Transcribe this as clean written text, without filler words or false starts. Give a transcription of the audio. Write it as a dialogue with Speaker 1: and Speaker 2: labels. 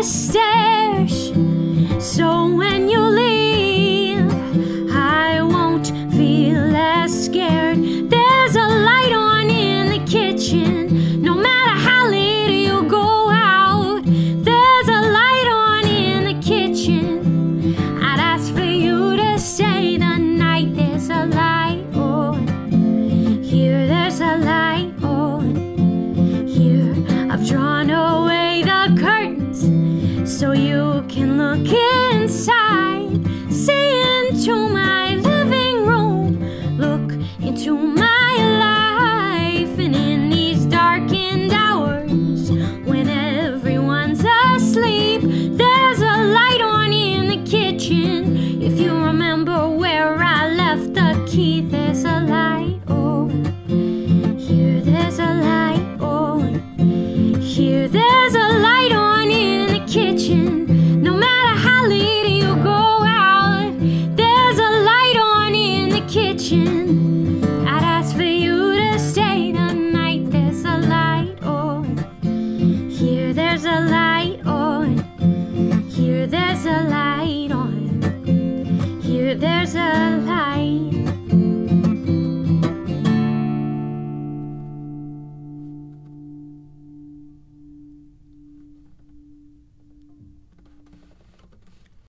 Speaker 1: the stairs, so when you leave, I won't feel as scared. There's a light on in the kitchen, no matter how late you go out. There's a light on in the kitchen. I'd ask for you to stay the night. There's a light on here, there's a light on here. I've drawn away the curtains so you can look in.